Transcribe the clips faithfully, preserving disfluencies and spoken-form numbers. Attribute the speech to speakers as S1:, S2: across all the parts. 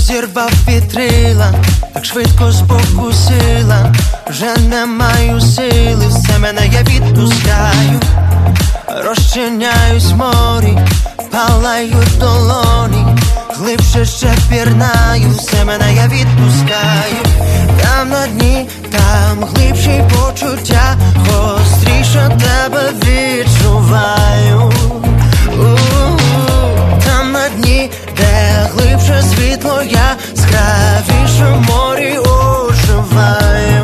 S1: Розірвав вітрила, так швидко спокусила. Вже не маю сили, все мене я відпускаю. Розчиняюсь в морі, палають долоні. Глибше ще пірнаю, все мене я відпускаю. Там на дні, там глибші почуття, гостріше тебе відчуваю. У-у-у. Там на дні, де глибше світло, я яскравіше в морі оживаю.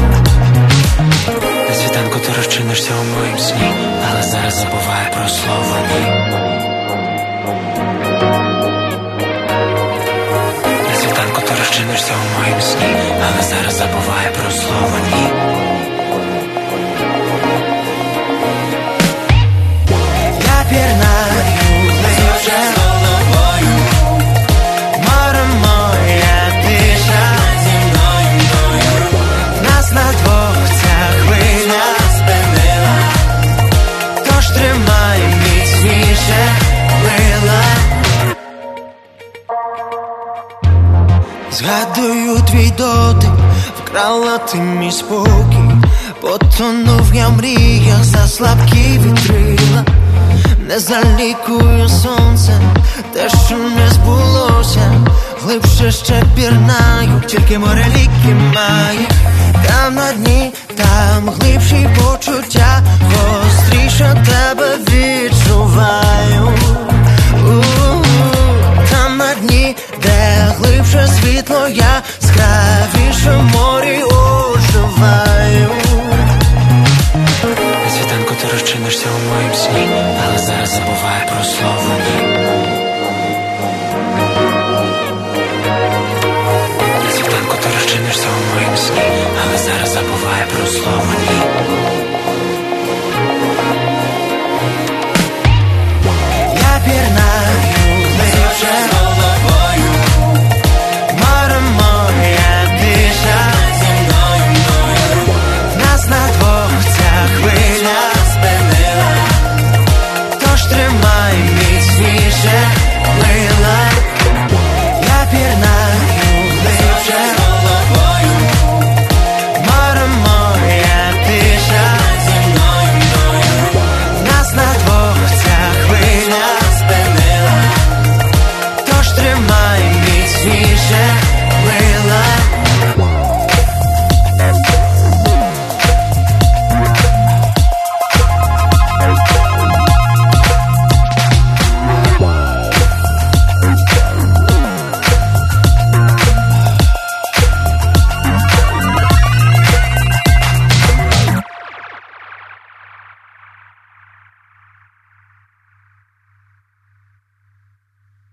S2: На світанку ти розчинишся у моїм сні, але зараз забувай про слово ні. На світанку ти розчинишся у моїм сні, але зараз забувай про слово ні.
S1: Я пірнаю глибше з головою, море моя тиша. Зі мною, мною нас на двох ця хвиля спинила, тож тримай міцніше крила. Згадую твій дотик, вкрала ти мій спокій. Потонув я в мріях за слабкі вітрила. Не залікую сонце, те, що не збулося. Глибше ще пірнаю, тільки море ліки має. Там на дні, там глибші почуття, гостріше тебе відчуваю. У-у-у. Там на дні, де глибше світло, я яскравіше в морі оживаю.
S2: На світанку ти розчинишся у моїм сні, але зараз забувай про слово ні. На світанку ти розчинишся у моїм сні, але зараз забувай про слово ні.